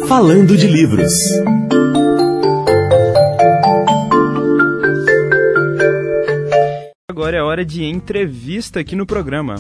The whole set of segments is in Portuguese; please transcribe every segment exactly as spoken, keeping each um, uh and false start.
Falando de Livros. Agora é hora de entrevista aqui no programa.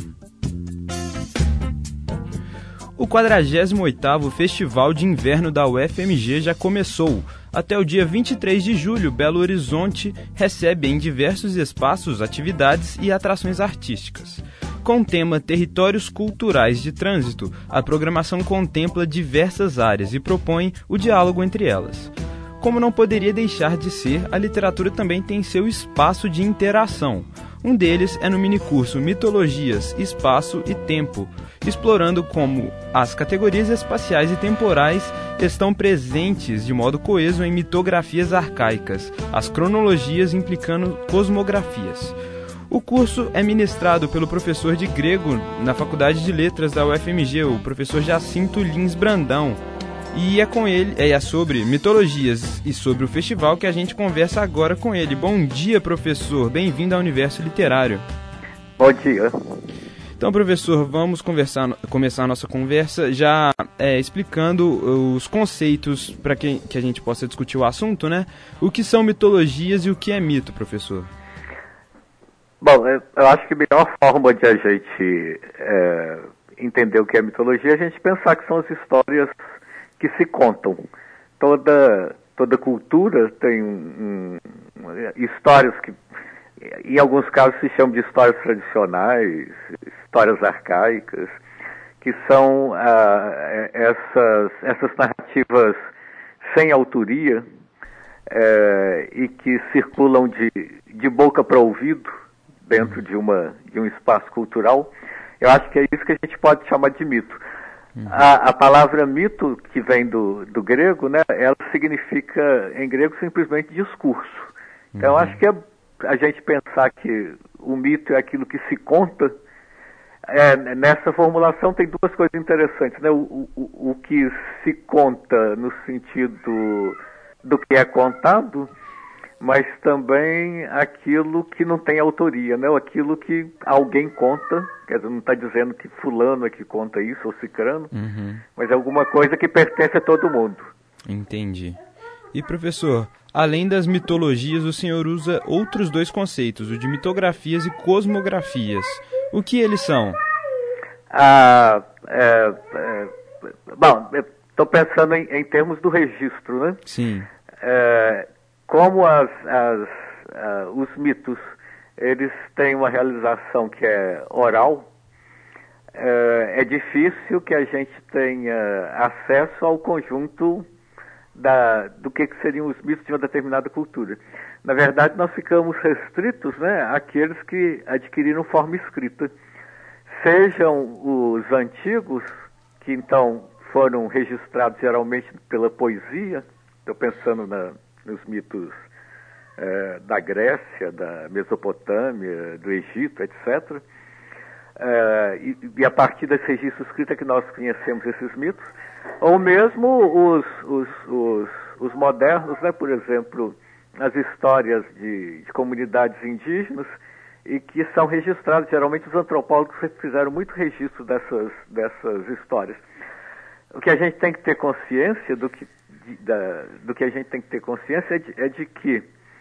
O quadragésimo oitavo Festival de Inverno da U F M G já começou. Até o dia vinte e três de julho, Belo Horizonte recebe em diversos espaços atividades e atrações artísticas. Com o tema Territórios Culturais de Trânsito, a programação contempla diversas áreas e propõe o diálogo entre elas. Como não poderia deixar de ser, a literatura também tem seu espaço de interação. Um deles é no minicurso Mitologias, Espaço e Tempo, explorando como as categorias espaciais e temporais estão presentes de modo coeso em mitografias arcaicas, as cronologias implicando cosmografias. O curso é ministrado pelo professor de grego na Faculdade de Letras da U F M G, o professor Jacinto Lins Brandão, e é com ele, é sobre mitologias e sobre o festival que a gente conversa agora com ele. Bom dia, professor, bem-vindo ao Universo Literário. Bom dia. Então, professor, vamos conversar, começar a nossa conversa já é, explicando os conceitos para que, que a gente possa discutir o assunto, né? O que são mitologias e o que é mito, professor? Bom, eu acho que a melhor forma de a gente é, entender o que é mitologia é a gente pensar que são as histórias que se contam. Toda, toda cultura tem um, um, histórias que, em alguns casos, se chamam de histórias tradicionais, histórias arcaicas, que são ah, essas, essas narrativas sem autoria é, e que circulam de, de boca para ouvido dentro de, uma, de um espaço cultural. Eu acho que é isso que a gente pode chamar de mito. Uhum. A, a palavra mito, que vem do, do grego, né, ela significa, em grego, simplesmente discurso. Então, uhum. acho que é a gente pensar que o mito é aquilo que se conta. É, nessa formulação tem duas coisas interessantes, né? O, o, o que se conta no sentido do que é contado, mas também aquilo que não tem autoria, né? Aquilo que alguém conta, quer dizer, não está dizendo que fulano é que conta isso, ou cicrano, uhum. mas é alguma coisa que pertence a todo mundo. Entendi. E, professor, além das mitologias, o senhor usa outros dois conceitos, o de mitografias e cosmografias. O que eles são? Ah, é, é, bom, estou pensando em, em termos do registro, né? Sim. É, como as, as, uh, os mitos, eles têm uma realização que é oral, uh, é difícil que a gente tenha acesso ao conjunto da, do que, que seriam os mitos de uma determinada cultura. Na verdade, nós ficamos restritos, né, àqueles que adquiriram forma escrita. Sejam os antigos, que então foram registrados geralmente pela poesia, estou pensando na nos mitos eh, da Grécia, da Mesopotâmia, do Egito, etcétera. Eh, e, e a partir desse registro escrito é que nós conhecemos esses mitos. Ou mesmo os, os, os, os modernos, né? Por exemplo, as histórias de, de comunidades indígenas, e que são registradas, geralmente os antropólogos fizeram muito registro dessas, dessas histórias. O que a gente tem que ter consciência do que De, da, do que a gente tem que ter consciência é de, é de que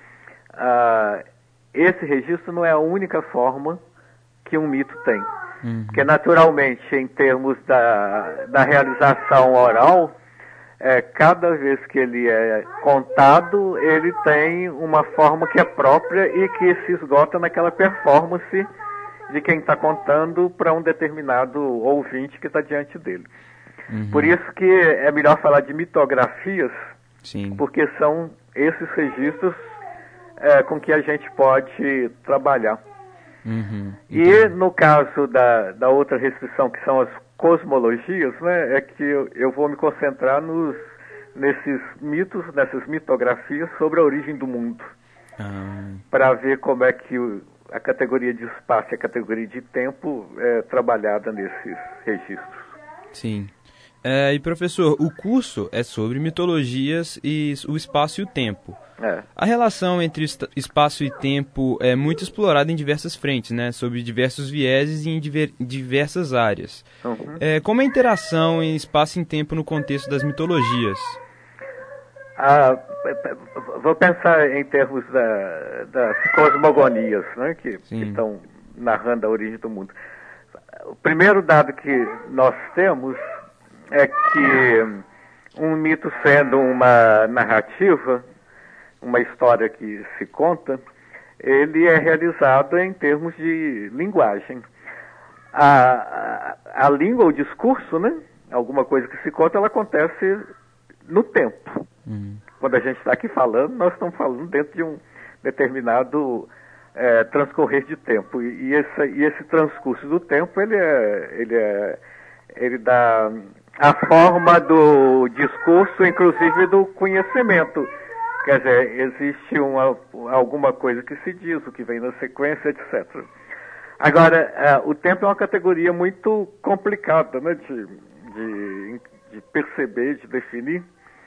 uh, esse registro não é a única forma que um mito tem. Uhum. Porque, naturalmente, em termos da, da realização oral, é, cada vez que ele é contado, ele tem uma forma que é própria e que se esgota naquela performance de quem está contando para um determinado ouvinte que está diante dele. Uhum. Por isso que é melhor falar de mitografias, Sim. porque são esses registros é, com que a gente pode trabalhar. Uhum. E no caso da, da outra restrição, que são as cosmologias, né, é que eu, eu vou me concentrar nos, nesses mitos, nessas mitografias sobre a origem do mundo, ah. para ver como é que o, a categoria de espaço e a categoria de tempo é trabalhada nesses registros. Sim. É, e professor, o curso é sobre mitologias e o espaço e o tempo. É. A relação entre espaço e tempo é muito explorada em diversas frentes, né, sob diversos vieses e em diver, diversas áreas. Uhum. É, como é a interação em espaço e tempo no contexto das mitologias? Ah, vou pensar em termos da, das cosmogonias, né, que, que estão narrando a origem do mundo. O primeiro dado que nós temos é que um mito sendo uma narrativa, uma história que se conta, ele é realizado em termos de linguagem. A, a, a língua, o discurso, né, alguma coisa que se conta, ela acontece no tempo. Uhum. Quando a gente está aqui falando, nós estamos falando dentro de um determinado é, transcorrer de tempo. E, e, esse, e esse transcurso do tempo, ele, é, ele, é, ele dá a forma do discurso, inclusive do conhecimento. Quer dizer, existe uma, alguma coisa que se diz, o que vem na sequência, etcétera. Agora, uh, o tempo é uma categoria muito complicada, né, de, de, de perceber, de definir.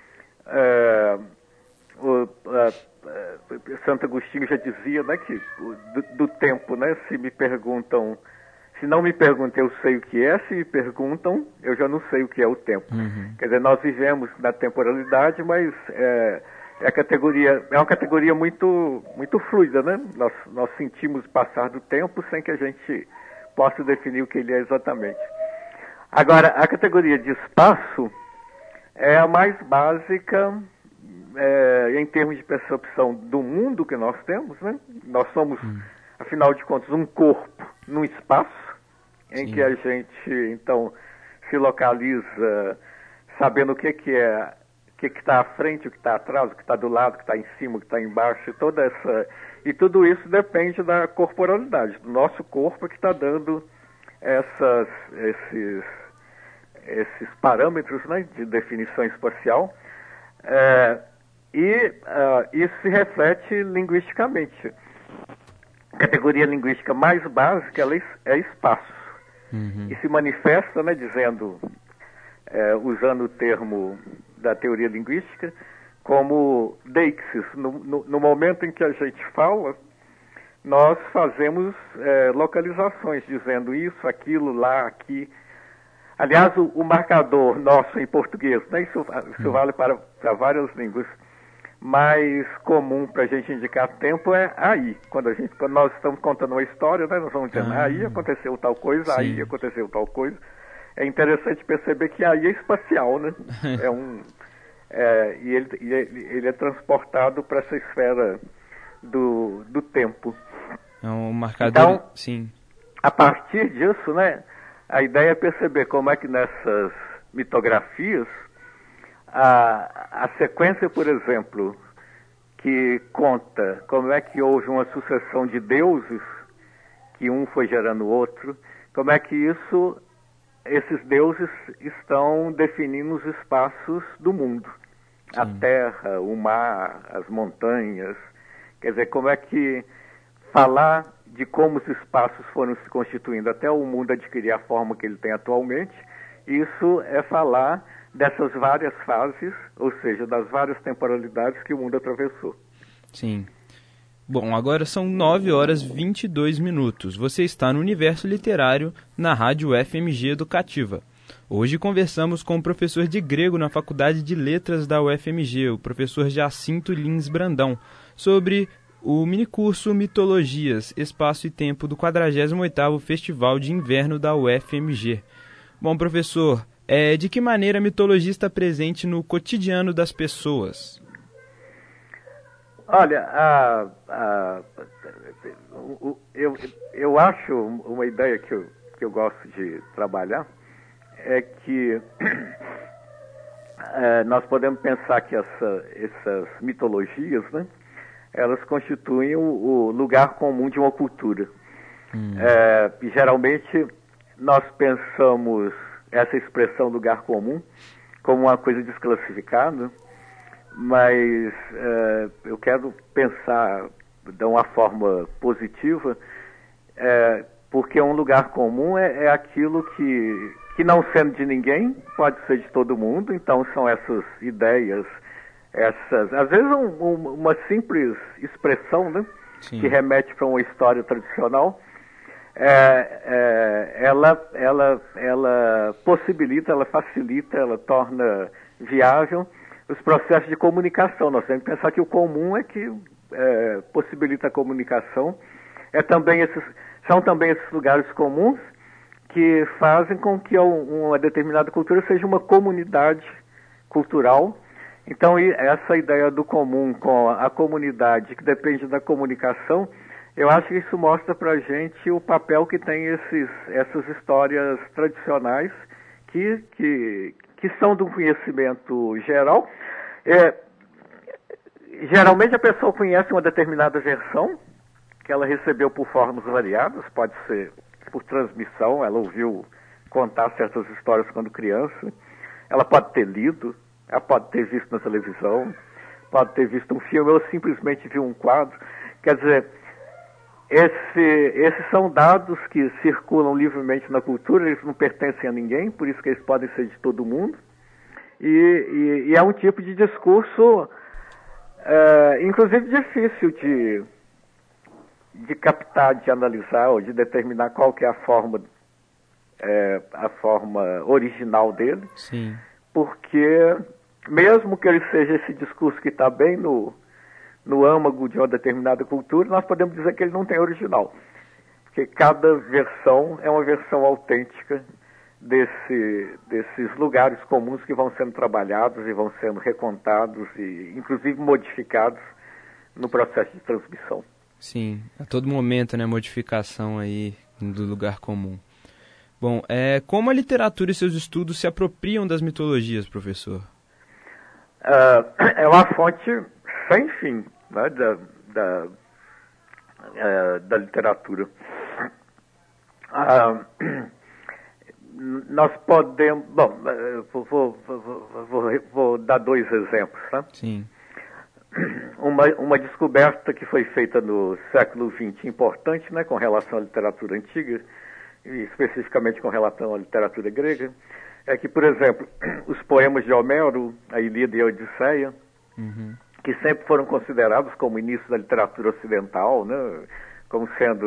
Uh, o, uh, uh, Santo Agostinho já dizia, né, que do, do tempo, né, se me perguntam, se não me perguntam, eu sei o que é, se me perguntam, eu já não sei o que é o tempo. Uhum. Quer dizer, nós vivemos na temporalidade, mas é, é, a categoria, é uma categoria muito, muito fluida, né? Nós, nós sentimos passar do tempo sem que a gente possa definir o que ele é exatamente. Agora, a categoria de espaço é a mais básica é, em termos de percepção do mundo que nós temos, né? Nós somos, hum. afinal de contas, um corpo num espaço em Sim. que a gente, então, se localiza sabendo o que, que é, o que está à frente, o que está atrás, o que está do lado, o que está em cima, o que está embaixo, e toda essa, e tudo isso depende da corporalidade, do nosso corpo que está dando essas, esses, esses parâmetros, né, de definição espacial, é, e uh, isso se reflete linguisticamente. A categoria linguística mais básica ela é espaço. Uhum. E se manifesta, né, dizendo, é, usando o termo da teoria linguística, como deixis. No, no, no momento em que a gente fala, nós fazemos é, localizações, dizendo isso, aquilo, lá, aqui. Aliás, o, o marcador nosso em português, né, isso, isso uhum. vale para, para várias línguas, mais comum para a gente indicar tempo é aí. Quando, a gente, quando nós estamos contando uma história, né, nós vamos dizendo, ah, aí aconteceu tal coisa, sim. aí aconteceu tal coisa. É interessante perceber que aí é espacial, né? é um, é, e ele, e ele, ele é transportado para essa esfera do, do tempo. É um marcador, então, sim. A partir disso, né, a ideia é perceber como é que nessas mitografias A, a sequência, por exemplo, que conta como é que houve uma sucessão de deuses, que um foi gerando o outro, como é que isso, esses deuses estão definindo os espaços do mundo. Sim. A terra, o mar, as montanhas. Quer dizer, como é que falar de como os espaços foram se constituindo até o mundo adquirir a forma que ele tem atualmente, isso é falar dessas várias fases, ou seja, das várias temporalidades que o mundo atravessou. Sim. Bom, agora são nove horas e vinte e dois minutos. Você está no Universo Literário, na Rádio F M G Educativa. Hoje conversamos com o professor de grego na Faculdade de Letras da U F M G, o professor Jacinto Lins Brandão, sobre o minicurso Mitologias, Espaço e Tempo do quadragésimo oitavo Festival de Inverno da U F M G. Bom, professor, É, de que maneira a mitologia está presente no cotidiano das pessoas? Olha, a, a, eu, eu acho uma ideia que eu, que eu gosto de trabalhar é que é, nós podemos pensar que essa, essas mitologias, né, elas constituem o, o lugar comum de uma cultura. Hum. É, geralmente nós pensamos essa expressão lugar comum como uma coisa desclassificada, mas uh, eu quero pensar de uma forma positiva, uh, porque um lugar comum é, é aquilo que, que não sendo de ninguém, pode ser de todo mundo. Então são essas ideias, essas, às vezes um, um, uma simples expressão, né, que remete para uma história tradicional, é, é, ela, ela, ela possibilita, ela facilita, ela torna viável os processos de comunicação. Nós temos que pensar que o comum é que é, possibilita a comunicação. É também esses, são também esses lugares comuns que fazem com que uma determinada cultura seja uma comunidade cultural. Então, essa ideia do comum com a comunidade, que depende da comunicação, eu acho que isso mostra para a gente o papel que tem esses, essas histórias tradicionais, que, que, que são de um conhecimento geral. É, geralmente a pessoa conhece uma determinada versão, que ela recebeu por formas variadas, pode ser por transmissão, ela ouviu contar certas histórias quando criança, ela pode ter lido, ela pode ter visto na televisão, pode ter visto um filme, ou simplesmente viu um quadro. Quer dizer, esse, esses são dados que circulam livremente na cultura, eles não pertencem a ninguém, por isso que eles podem ser de todo mundo, e, e, e é um tipo de discurso, é, inclusive difícil de, de captar, de analisar, ou de determinar qual que é a forma, é, a forma original dele. Sim. Porque mesmo que ele seja esse discurso que está bem no, no âmago de uma determinada cultura, nós podemos dizer que ele não tem original. Porque cada versão é uma versão autêntica desse, desses lugares comuns que vão sendo trabalhados e vão sendo recontados e, inclusive, modificados no processo de transmissão. Sim, a todo momento, né, modificação aí do lugar comum. Bom, é, como a literatura e seus estudos se apropriam das mitologias, professor? Uh, é uma fonte sem fim, né, da, da, uh, da literatura. Uh, nós podemos... Bom, vou, vou, vou, vou, vou dar dois exemplos. Né? Sim. Uma, uma descoberta que foi feita no século vinte, importante, né, com relação à literatura antiga, e especificamente com relação à literatura grega, é que, por exemplo, os poemas de Homero, a Ilíada e a Odisseia, uhum. que sempre foram considerados como início da literatura ocidental, né, como sendo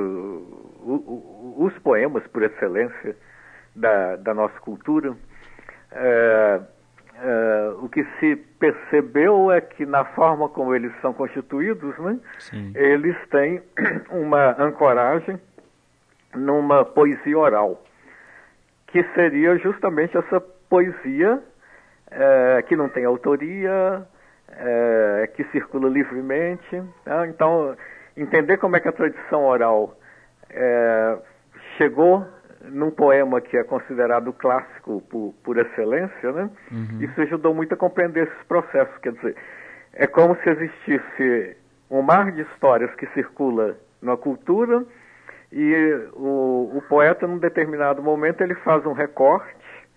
o, o, os poemas por excelência da, da nossa cultura, é, é, o que se percebeu é que na forma como eles são constituídos, né, eles têm uma ancoragem numa poesia oral, que seria justamente essa poesia é, que não tem autoria, é, que circula livremente. Né? Então, entender como é que a tradição oral é, chegou num poema que é considerado clássico por, por excelência, né? Uhum. Isso ajudou muito a compreender esses processos. Quer dizer, é como se existisse um mar de histórias que circula na cultura. E o, o poeta, num determinado momento, ele faz um recorte.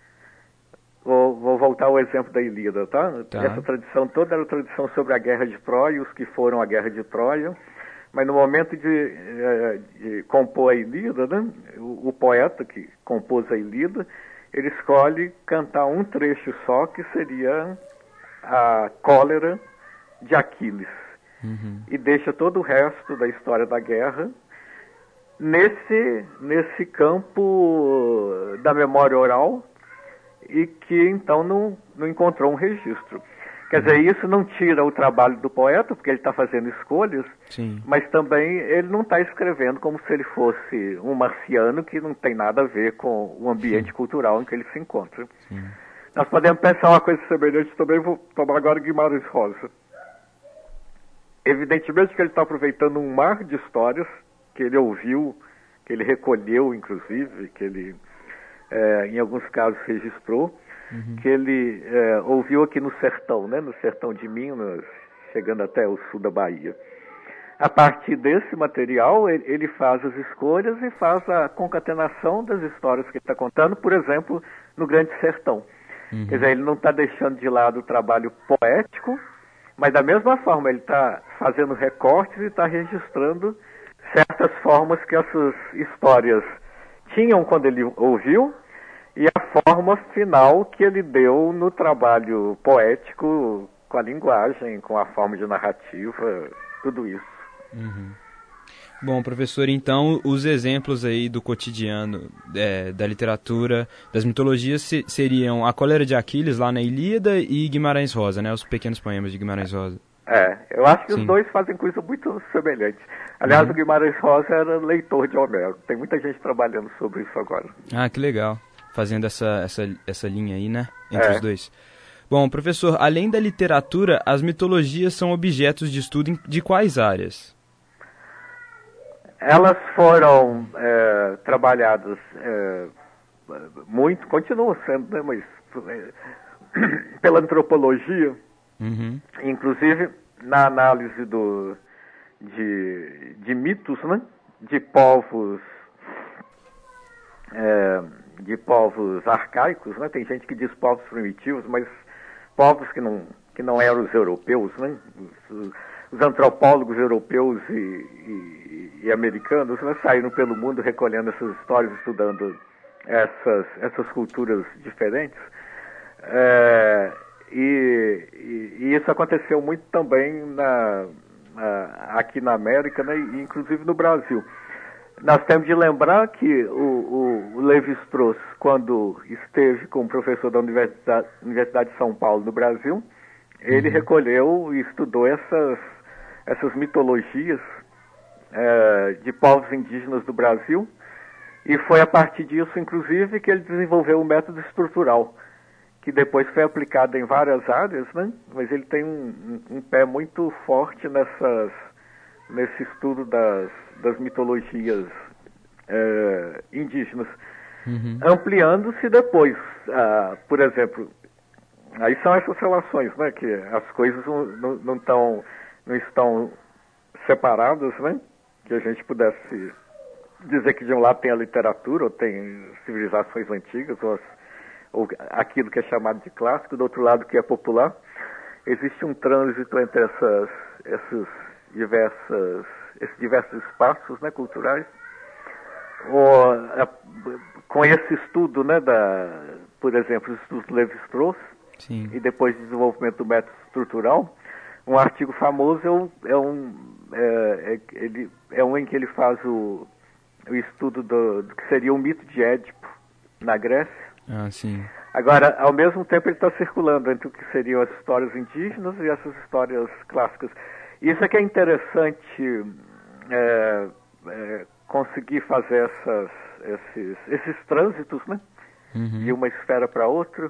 Vou, vou voltar ao exemplo da Ilíada, tá? tá? Essa tradição toda era a tradição sobre a guerra de Troia, os que foram à guerra de Troia. Mas no momento de, de compor a Ilíada, né, o, o poeta que compôs a Ilíada, ele escolhe cantar um trecho só, que seria a cólera de Aquiles. Uhum. E deixa todo o resto da história da guerra Nesse, nesse campo da memória oral, e que então não, não encontrou um registro. Quer dizer, isso não tira o trabalho do poeta, porque ele está fazendo escolhas, Sim. mas também ele não está escrevendo como se ele fosse um marciano que não tem nada a ver com o ambiente Sim. cultural em que ele se encontra. Sim. Nós podemos pensar uma coisa semelhante também, vou tomar agora Guimarães Rosa. Evidentemente que ele está aproveitando um mar de histórias que ele ouviu, que ele recolheu, inclusive, que ele, é, em alguns casos, registrou, uhum. que ele é, ouviu aqui no sertão, né, no sertão de Minas, chegando até o sul da Bahia. A partir desse material, ele, ele faz as escolhas e faz a concatenação das histórias que ele está contando, por exemplo, no Grande Sertão. Uhum. Quer dizer, ele não está deixando de lado o trabalho poético, mas da mesma forma ele está fazendo recortes e está registrando certas formas que essas histórias tinham quando ele ouviu, e a forma final que ele deu no trabalho poético, com a linguagem, com a forma de narrativa, tudo isso. Uhum. Bom, professor, então os exemplos aí do cotidiano, é, da literatura, das mitologias se, seriam A Cólera de Aquiles, lá na Ilíada, e Guimarães Rosa, né? Os pequenos poemas de Guimarães Rosa. É, eu acho que Sim. os dois fazem coisa muito semelhante. Aliás, uhum. o Guimarães Rosa era leitor de Homero. Tem muita gente trabalhando sobre isso agora. Ah, que legal. Fazendo essa, essa, essa linha aí, né? Entre é. os dois. Bom, professor, além da literatura, as mitologias são objetos de estudo de quais áreas? Elas foram é, trabalhadas é, muito, continuam sendo, né, mas é, pela antropologia, uhum. inclusive na análise do, de, de mitos, né, de povos é, de povos arcaicos, né, tem gente que diz povos primitivos, mas povos que não, que não eram os europeus, né, os, os antropólogos europeus e, e, e americanos, né, saíram pelo mundo recolhendo essas histórias, estudando essas, essas culturas diferentes. É, e, e, e isso aconteceu muito também na, na, aqui na América, né, e inclusive no Brasil. Nós temos de lembrar que o, o, o Lévi-Strauss, quando esteve como professor da Universidade, Universidade de São Paulo no Brasil, ele uhum. recolheu e estudou essas, essas mitologias é, de povos indígenas do Brasil, e foi a partir disso, inclusive, que ele desenvolveu o método estrutural, que depois foi aplicado em várias áreas, né? Mas ele tem um, um, um pé muito forte nessas, nesse estudo das, das mitologias é, indígenas, uhum. ampliando-se depois. Ah, por exemplo, aí são essas relações, né? Que as coisas não, não, não, tão, não estão separadas, né? Que a gente pudesse dizer que de um lado tem a literatura, ou tem civilizações antigas, ou, as, ou aquilo que é chamado de clássico, do outro lado que é popular. Existe um trânsito entre essas, esses, diversas, esses diversos espaços, né, culturais. Ou, a, com esse estudo, né, da, por exemplo, o estudo do Lévi-Strauss, Sim. e depois de desenvolvimento do método estrutural, um artigo famoso é um, é um, é, é, ele, é um em que ele faz o o estudo do, do que seria o mito de Édipo na Grécia. Ah, sim. Agora, ao mesmo tempo, ele está circulando entre o que seriam as histórias indígenas e essas histórias clássicas. Isso é que é interessante é, é, conseguir fazer essas, esses, esses trânsitos, né? Uhum. De uma esfera para outra,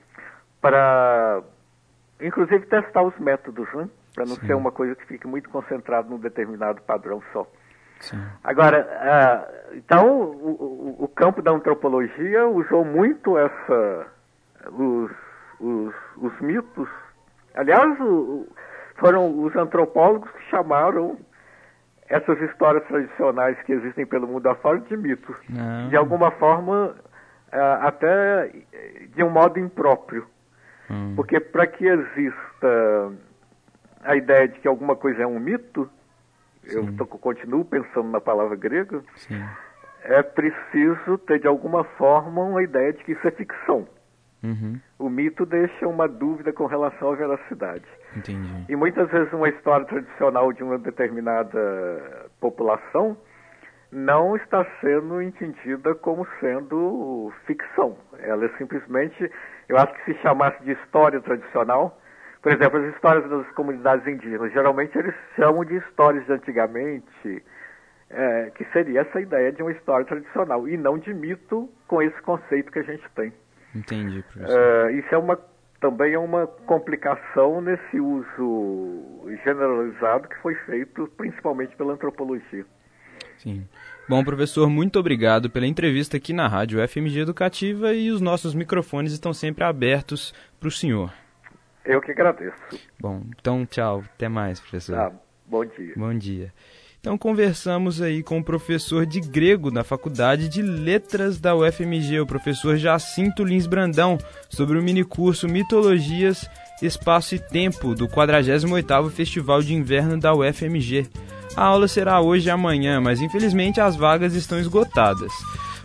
para, inclusive, testar os métodos, né? Para não Sim. ser uma coisa que fique muito concentrada num determinado padrão só. Sim. Agora, uh, então, o, o, o campo da antropologia usou muito essa, os, os, os mitos. Aliás, o, foram os antropólogos que chamaram essas histórias tradicionais que existem pelo mundo afora de mitos. Não. De alguma forma, uh, até de um modo impróprio. Hum. Porque para que exista a ideia de que alguma coisa é um mito, Sim. eu tô, continuo pensando na palavra grega, Sim. é preciso ter de alguma forma uma ideia de que isso é ficção. Uhum. O mito deixa uma dúvida com relação à veracidade. Entendi. E muitas vezes uma história tradicional de uma determinada população não está sendo entendida como sendo ficção. Ela é simplesmente, eu acho que se chamasse de história tradicional, por exemplo, as histórias das comunidades indígenas, geralmente eles chamam de histórias de antigamente, é, que seria essa ideia de uma história tradicional, e não de mito com esse conceito que a gente tem. Entendi, professor. É, isso é uma, também é uma complicação nesse uso generalizado que foi feito principalmente pela antropologia. Sim. Bom, professor, muito obrigado pela entrevista aqui na Rádio F M G Educativa, e os nossos microfones estão sempre abertos para o senhor. Eu que agradeço. Bom, então tchau. Até mais, professor. Ah, bom dia. Bom dia. Então conversamos aí com o professor de grego da Faculdade de Letras da U F M G, o professor Jacinto Lins Brandão, sobre o minicurso Mitologias, Espaço e Tempo do quadragésimo oitavo Festival de Inverno da U F M G. A aula será hoje e amanhã, mas infelizmente as vagas estão esgotadas.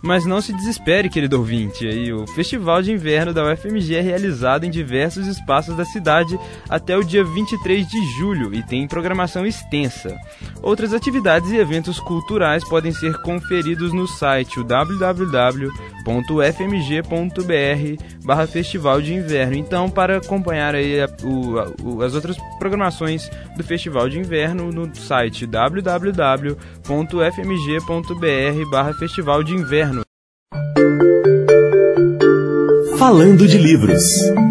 Mas não se desespere, querido ouvinte. Aí, o Festival de Inverno da U F M G é realizado em diversos espaços da cidade até o dia vinte e três de julho e tem programação extensa. Outras atividades e eventos culturais podem ser conferidos no site o w w w ponto u f m g ponto b r barra Festival de Inverno. Então, para acompanhar aí a, o, a, as outras programações do Festival de Inverno no site w w w ponto u f m g ponto b r barra Festival de Inverno. Falando de livros.